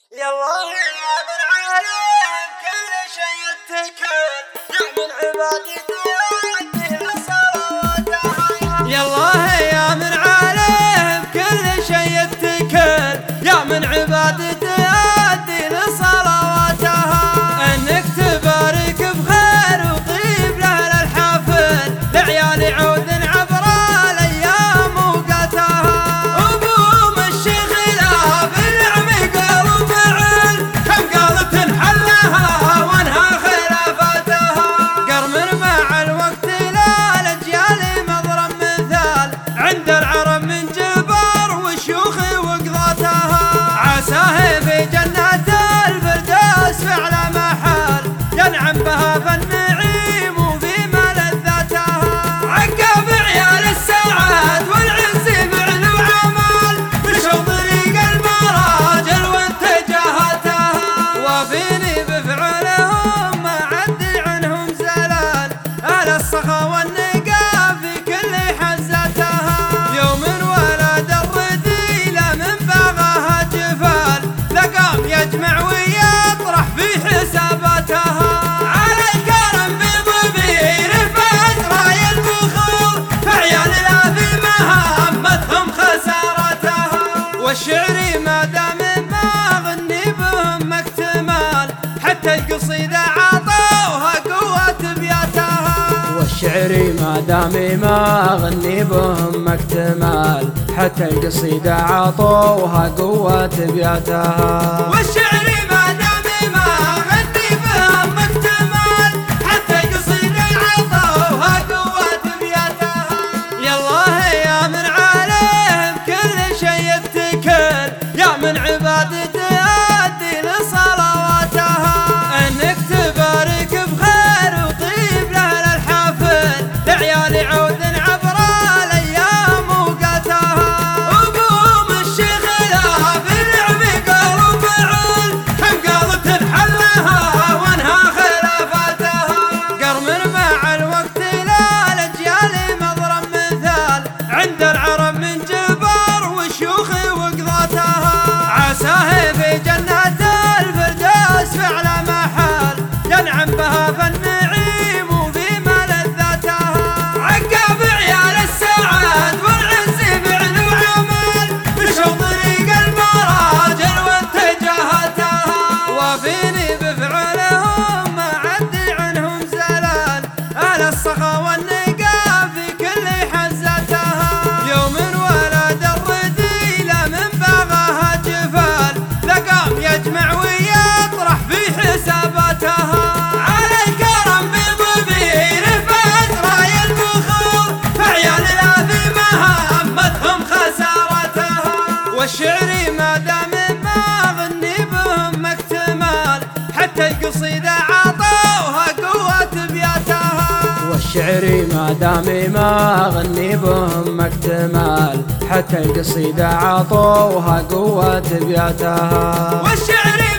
يلا يا من عالم كل شيء يتكل يا من عبادته يؤدي لصلواتها. يلا يا من عالم كل شيء يتكل يا من عبادته يؤدي لصلواتها. انك تبارك بخير وطيب لاهل الحافل لعيال عود عبر الايام وقتها. ابوم الشيخ لا بالنعم قال وفعل كم قالت انحلها وانهى خلافاتها. قرم مع الوقت لا الاجيال مضرب مثال عند العرب من جبار وشيوخ وقضاتها. عساه في جنات الفردوس فعل محال ينعم بها فالنعيم وفي ملذاتها. عقب عيال السعاد والعز فعل وعمل مشوا طريق المراجل واتجاهاتها. وفيني بفعلهم ما عدي عنهم زلال اهل الصخا والنقا في كل حزتها. يوم ولد الرذيله من باغاها جفال لقام يجمع ويطرح في حساباتها. على الكرم بضبير فازراي البخور فعيال لا في مهمتهم خسارتها. والشعر ما دام ما غني بهم اكتمال حتى القصيده عطوها قوه بياتها. والشعر ما دام ما غني بهم اكتمال حتى القصيده عطوها قوه بياتها. والشعر ما دام ما غني بهم اكتمال حتى القصيده عطوها قوه بياتها. يالله يا من عالم كل شيء يتكل يا من عبادته يؤدي لصلواتها. انك تبارك بخير وطيب لاهل الحافل لعيال عود عبر الايام وقتها. ابوم الشيخ لا بالنعم قال وفعل كم قالت انحلها وانهى خلافاتها. قرم مع الوقت لا الاجيال مضرب مثال عند العرب من جبار وشيوخ وقضاتها. عساه في جنات الفردوس فعل محال ينعم بها فالنعيم وفي ملذاتها. عقب عيال السعاد والعز فعل وعمل مشوا طريق المراجل واتجاهاتها. وفيني بفعلهم ما عدي عنهم زلال اهل الصخا والنقا في كل حزتها. يوم ولد الرذيله من باغاها جفال لقام يجمع ويطرح في حساباتها. على الكرم بضبير فازراي البخور فعيال لا في مهمتهم خسارتها. والشعر ما دام ما غني بهم اكتمال حتى القصيده عطوها قوه بياتها. والشعر ما دام ما غني بهم اكتمال حتى القصيده عطوها قوه بياتها. والشعر